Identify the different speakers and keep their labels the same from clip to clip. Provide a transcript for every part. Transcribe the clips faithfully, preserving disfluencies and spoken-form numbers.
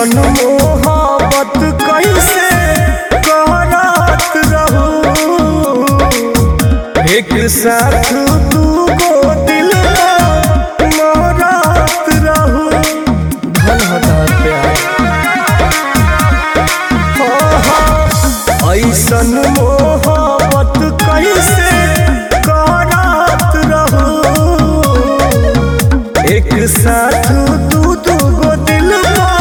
Speaker 1: ऐसन मोहब्बत कैसे करत रहू, एक साथ दू गो दिल मरत रहू। धन हतार प्यार ऐसन मोहब्बत कैसे करत रहू, एक साथ दू दू गो दिल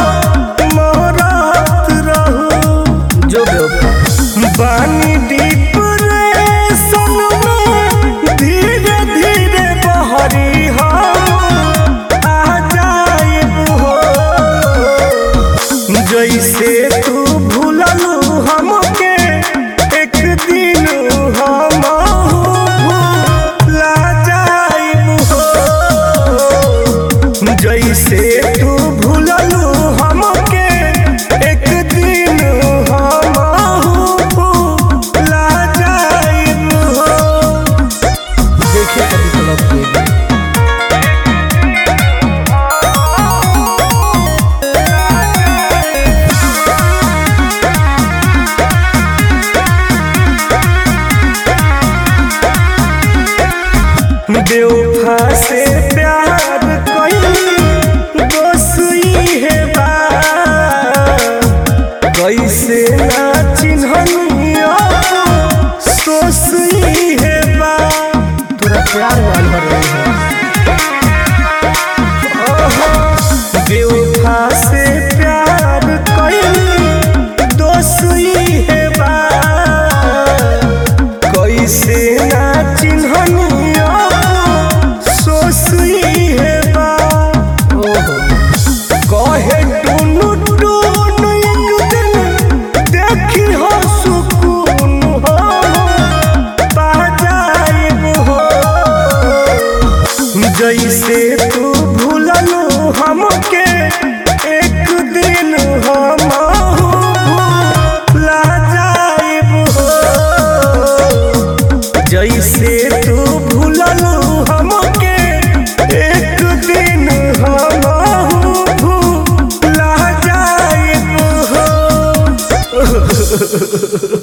Speaker 1: मरत रहू। जो बानी डिप्रेशन में धीरे धीरे बहरी हम आ जाइब हो, जैसे तू भूललू हमके एक दिन हम भूला जाइब हो, जैसे तू भूललू हमके एक दिन हम भूला जाइब हो। देखिए कभी तलब के बेवफा से प्यार कई दोस्ती है बा, कैसे ना चिन्हनिया सोसी है बा। तोरा प्यार वाला रही है बेवफा से प्यार कई दोस्ती है बा, कैसे ना चिन्हनिया कहे टूनू टून एक दिन देखी हो सुकून हो पा जाइब हो, जैसे तू भूललू हमके एक दिन हम भूला जाइब हो, जैसे तू भूललू हमके एक दिन हम भूला जाइब हो।